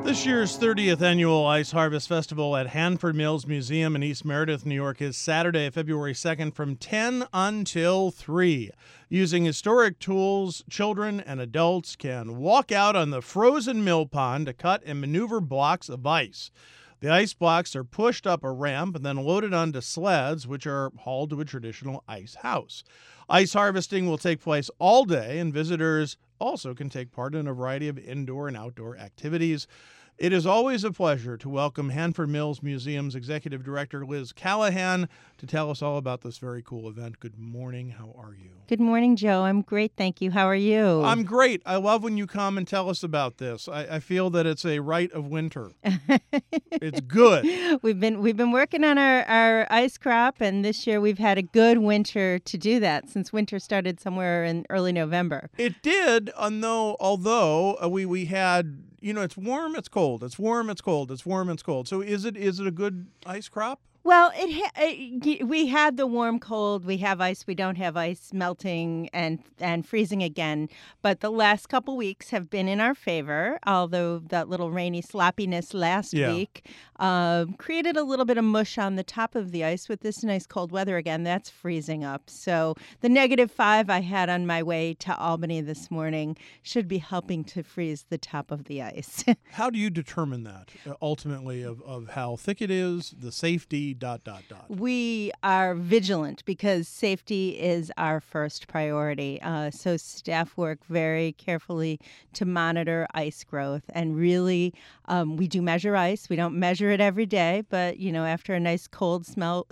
This year's 30th annual Ice Harvest Festival at Hanford Mills Museum in East Meredith, New York, is Saturday, February 2nd from 10 until 3. Using historic tools, children and adults can walk out on the frozen mill pond to cut and maneuver blocks of ice. The ice blocks are pushed up a ramp and then loaded onto sleds, which are hauled to a traditional ice house. Ice harvesting will take place all day, and visitors also can take part in a variety of indoor and outdoor activities. It is always a pleasure to welcome Hanford Mills Museum's Executive Director, Liz Callahan, to tell us all about this very cool event. Good morning. How are you? Good morning, Joe. I'm great, thank you. How are you? I'm great. I love when you come and tell us about this. I feel that it's a rite of winter. It's good. We've been working on our ice crop, and this year we've had a good winter to do that since winter started somewhere in early November. It did, although we had, it's warm, it's cold. It's warm, it's cold. It's warm, it's cold. So is it a good ice crop? Well, we had the warm, cold. We have ice. We don't have ice, melting and freezing again. But the last couple weeks have been in our favor, although that little rainy sloppiness last week created a little bit of mush on the top of the ice. With this nice cold weather again, that's freezing up. So the -5 I had on my way to Albany this morning should be helping to freeze the top of the ice. How do you determine that, ultimately, of how thick it is, the safety, ... We are vigilant because safety is our first priority. So staff work very carefully to monitor ice growth. And really, we do measure ice. We don't measure it every day, but, after a nice cold spell,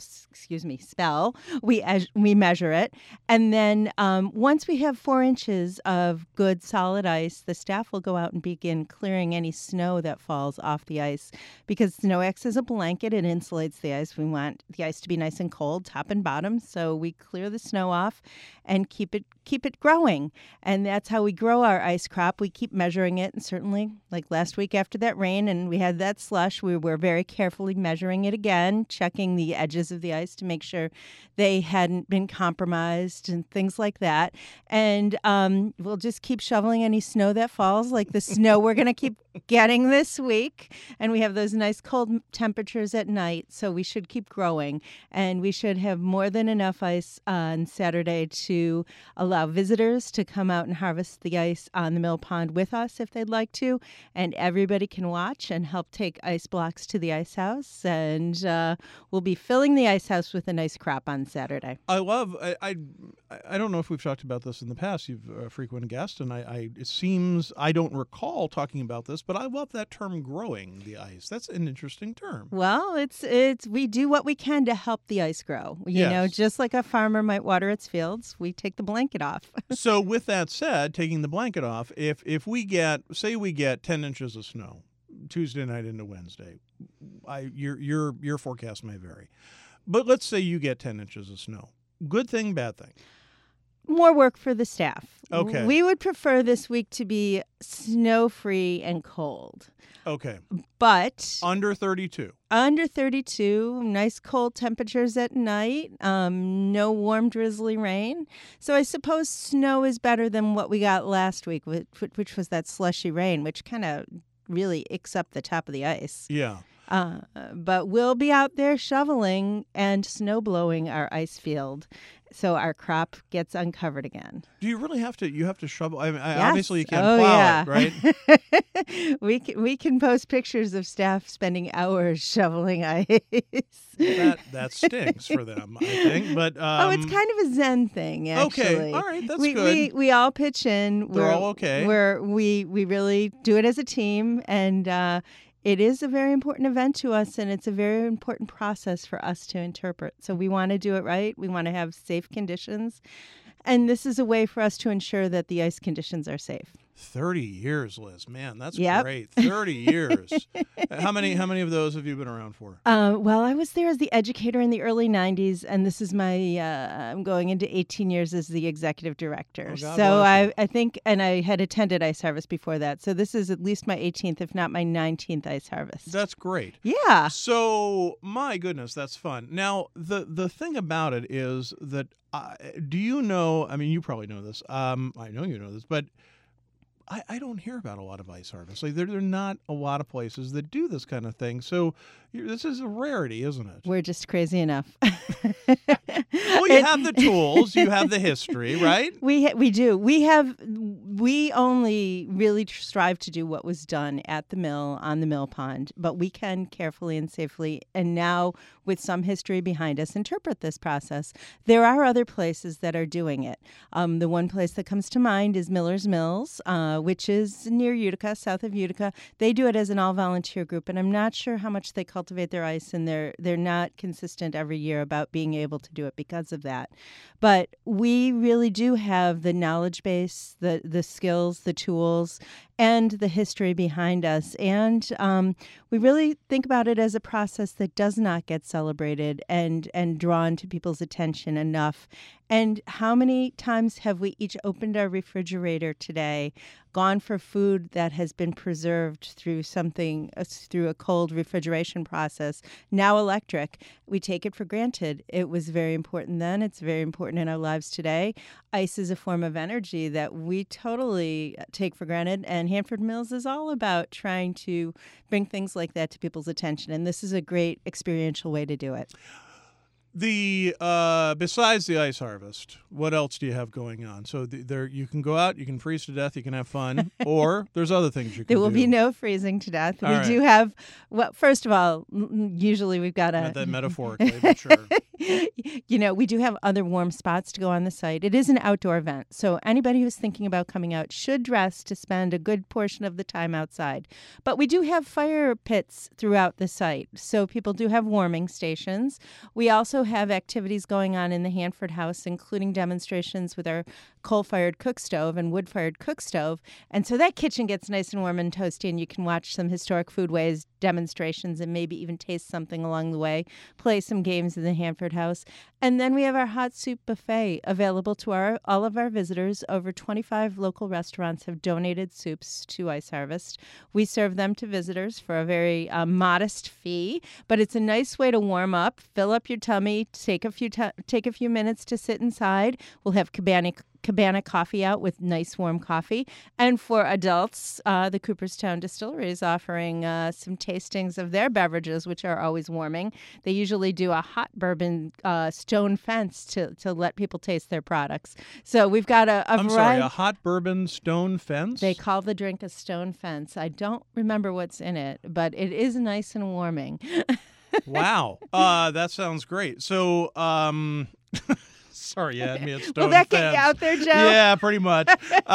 we measure it. And then once we have 4 inches of good solid ice, the staff will go out and begin clearing any snow that falls off the ice, because snow acts as a blanket. It insulates the ice. We want the ice to be nice and cold, top and bottom, so we clear the snow off and keep it growing. And that's how we grow our ice crop. We keep measuring it, and certainly, like last week after that rain and we had that slush, we were very carefully measuring it again, checking the edges of the ice to make sure they hadn't been compromised and things like that. And we'll just keep shoveling any snow that falls, like the snow we're going to keep getting this week. And we have those nice cold temperatures at night, so we should keep growing. And we should have more than enough ice on Saturday to allow visitors to come out and harvest the ice on the mill pond with us if they'd like to. And everybody can watch and help take ice blocks to the ice house. And we'll be filling the ice house with a nice crop on Saturday. I don't know if we've talked about this in the past. You've a frequent guest, and it seems I don't recall talking about this, but I love that term, growing the ice. That's an interesting term. Well, it's we do what we can to help the ice grow. You know, just like a farmer might water its fields, we take the blanket off. So with that said, taking the blanket off, if we get 10 inches of snow Tuesday night into Wednesday, your forecast may vary, but let's say you get 10 inches of snow. Good thing, bad thing? More work for the staff. Okay. We would prefer this week to be snow-free and cold. Okay. But under 32. Under 32, nice cold temperatures at night, no warm, drizzly rain. So I suppose snow is better than what we got last week, which was that slushy rain, which kind of really icks up the top of the ice. Yeah. But we'll be out there shoveling and snow blowing our ice field, so our crop gets uncovered again. Do you really have to? You have to shovel? I mean, Yes. Obviously you can't plow it, right? We can post pictures of staff spending hours shoveling ice. That stinks for them, I think. But it's kind of a Zen thing, actually. Okay, all right, that's good. We all pitch in. They're all okay. We really do it as a team, and it is a very important event to us, and it's a very important process for us to interpret. So we want to do it right. We want to have safe conditions. And this is a way for us to ensure that the ice conditions are safe. 30 years, Liz. Man, that's Yep. great. 30 years. How many of those have you been around for? Well, I was there as the educator in the early 90s, and this is my, I'm going into 18 years as the executive director. Oh, God so bless you. I think, and I had attended Ice Harvest before that. So this is at least my 18th, if not my 19th Ice Harvest. That's great. Yeah. So, my goodness, that's fun. Now, the thing about it is that, do you know, I mean, you probably know this. I know you know this, but I don't hear about a lot of ice harvests. Like there are not a lot of places that do this kind of thing. So this is a rarity, isn't it? We're just crazy enough. Well, you have the tools, you have the history, right? We do. We only really strive to do what was done at the mill on the mill pond, but we can carefully and safely, and now with some history behind us, interpret this process. There are other places that are doing it. The one place that comes to mind is Miller's Mills, which is near Utica, south of Utica. They do it as an all-volunteer group, and I'm not sure how much they cultivate their ice, and they're not consistent every year about being able to do it because of that. But we really do have the knowledge base, the skills, the tools, and the history behind us. And we really think about it as a process that does not get celebrated and drawn to people's attention enough. And how many times have we each opened our refrigerator today, gone for food that has been preserved through through a cold refrigeration process, now electric? We take it for granted. It was very important then. It's very important in our lives today. Ice is a form of energy that we totally take for granted, and Hanford Mills is all about trying to bring things like that to people's attention, and this is a great experiential way to do it. Besides the ice harvest, what else do you have going on? So there, you can go out, you can freeze to death, you can have fun, or there's other things you can do. There will be no freezing to death. All we right. do have, well, first of all, usually we've got Not that metaphorically, but sure. We do have other warm spots to go on the site. It is an outdoor event, so anybody who's thinking about coming out should dress to spend a good portion of the time outside. But we do have fire pits throughout the site, so people do have warming stations. We also have activities going on in the Hanford House, including demonstrations with our coal-fired cook stove and wood-fired cook stove. And so that kitchen gets nice and warm and toasty, and you can watch some historic foodways demonstrations and maybe even taste something along the way, play some games in the Hanford House. And then we have our hot soup buffet available to all of our visitors. Over 25 local restaurants have donated soups to Ice Harvest. We serve them to visitors for a very modest fee, but it's a nice way to warm up, fill up your tummy, take a few minutes to sit inside. We'll have Cabana coffee out with nice warm coffee. And for adults, the Cooperstown Distillery is offering some tastings of their beverages, which are always warming. They usually do a hot bourbon stone fence to let people taste their products. So we've got a I'm variety. sorry, a hot bourbon stone fence? They call the drink a stone fence. I don't remember what's in it, but it is nice and warming. Wow. That sounds great. So, sorry, you had me at stone Will that fence. get you out there, Joe? Yeah, pretty much.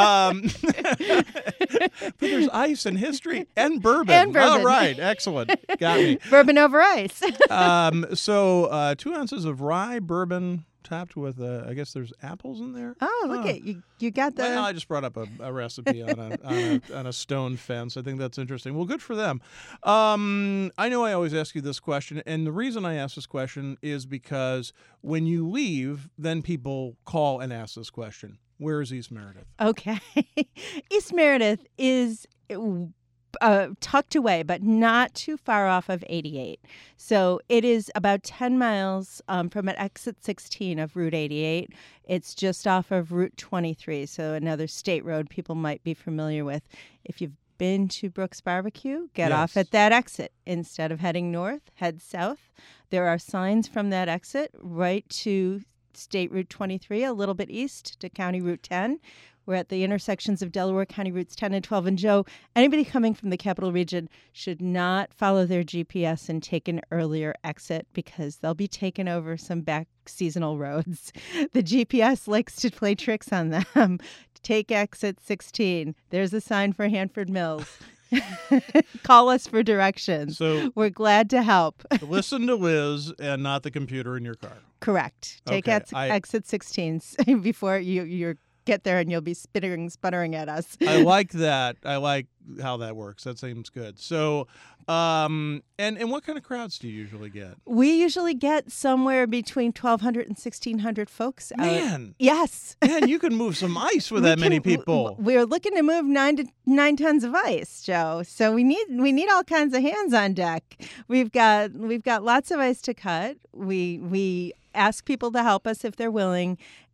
But there's ice and history and bourbon. And bourbon. All right, excellent. Got me. Bourbon over ice. So 2 ounces of rye bourbon topped with, I guess there's apples in there. Oh, look at you! You got the. Well, I just brought up a recipe on a stone fence. I think that's interesting. Well, good for them. I know I always ask you this question, and the reason I ask this question is because when you leave, then people call and ask this question. Where is East Meredith? Okay. East Meredith is tucked away, but not too far off of 88. So it is about 10 miles from an exit 16 of Route 88. It's just off of Route 23, so another state road people might be familiar with. If you've been to Brooks Barbecue, get off at that exit. Instead of heading north, head south. There are signs from that exit right to State Route 23, a little bit east to County Route 10. We're at the intersections of Delaware County Routes 10 and 12. And Joe, anybody coming from the Capital Region should not follow their GPS and take an earlier exit because they'll be taking over some back seasonal roads. The GPS likes to play tricks on them. Take exit 16. There's a sign for Hanford Mills. Call us for directions. So we're glad to help. Listen to Liz and not the computer in your car. Correct. Take Okay, exit 16 before you get there and you'll be sputtering at us. I like that. I like how that works. That seems good. So, and what kind of crowds do you usually get? We usually get somewhere between 1,200 and 1,600 folks out. Man. Yes. Man, you can move some ice with that many people. We're looking to move 9 tons of ice, Joe. So we need all kinds of hands on deck. We've got lots of ice to cut. We ask people to help us if they're willing.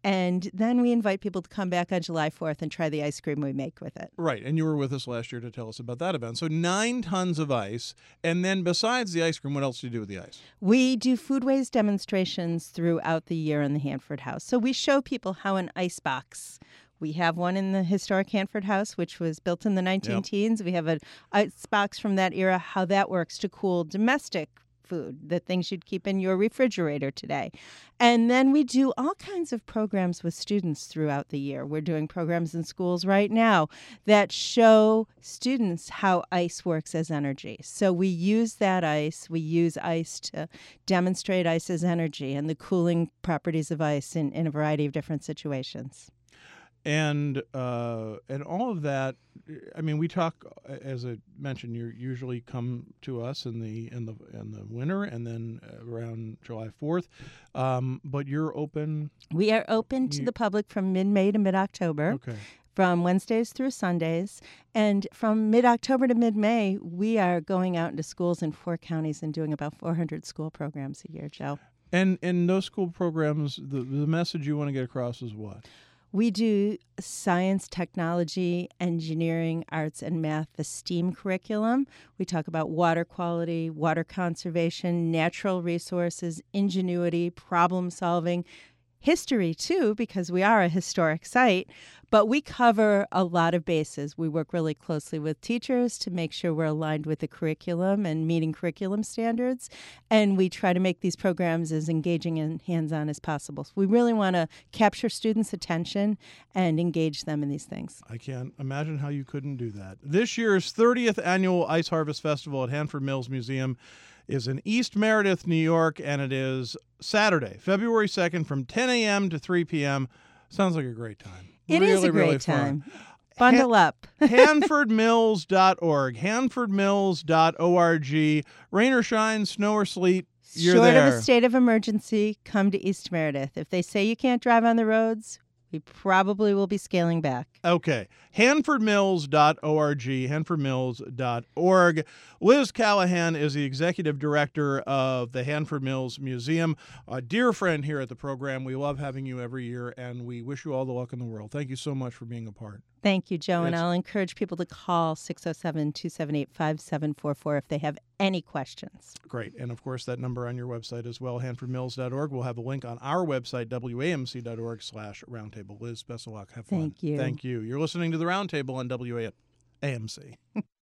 And then we invite people to come back on July 4th and try the ice cream we make with it. Right, and you were with us last year to tell us about that event. So 9 tons of ice, and then besides the ice cream, what else do you do with the ice? We do foodways demonstrations throughout the year in the Hanford House. So we show people how an ice box. We have one in the historic Hanford House, which was built in the 19 teens. We have an ice box from that era, how that works to cool domestic food, the things you'd keep in your refrigerator today. And then we do all kinds of programs with students throughout the year. We're doing programs in schools right now that show students how ice works as energy. So we use that ice. We use ice to demonstrate ice as energy and the cooling properties of ice in a variety of different situations. And all of that, I mean, we talk, as I mentioned, you usually come to us in the winter and then around July 4th. But you're open. We are open to the public from mid-May to mid-October. Okay. From Wednesdays through Sundays. And from mid-October to mid-May, we are going out into schools in 4 counties and doing about 400 school programs a year, Joe. And in those school programs, the message you want to get across is what? We do science, technology, engineering, arts, and math, the STEAM curriculum. We talk about water quality, water conservation, natural resources, ingenuity, problem solving, history, too, because we are a historic site. But we cover a lot of bases. We work really closely with teachers to make sure we're aligned with the curriculum and meeting curriculum standards. And we try to make these programs as engaging and hands-on as possible. So we really want to capture students' attention and engage them in these things. I can't imagine how you couldn't do that. This year's 30th Annual Ice Harvest Festival at Hanford Mills Museum is in East Meredith, New York, and it is Saturday, February 2nd from 10 a.m. to 3 p.m. Sounds like a great time. It really, is a great really time. Bundle up. HanfordMills.org. HanfordMills.org. Rain or shine, snow or sleet, you're Short there. of a state of emergency, come to East Meredith. If they say you can't drive on the roads, we probably will be scaling back. Okay. HanfordMills.org. HanfordMills.org. Liz Callahan is the executive director of the Hanford Mills Museum, a dear friend here at the program. We love having you every year, and we wish you all the luck in the world. Thank you so much for being a part. Thank you, Joe. And I'll encourage people to call 607-278-5744 if they have any questions. Great. And, of course, that number on your website as well, HanfordMills.org. We'll have a link on our website, WAMC.org/roundtable. Liz, best of luck. Have fun. Thank you. Thank you. You're listening to The Roundtable on WAMC.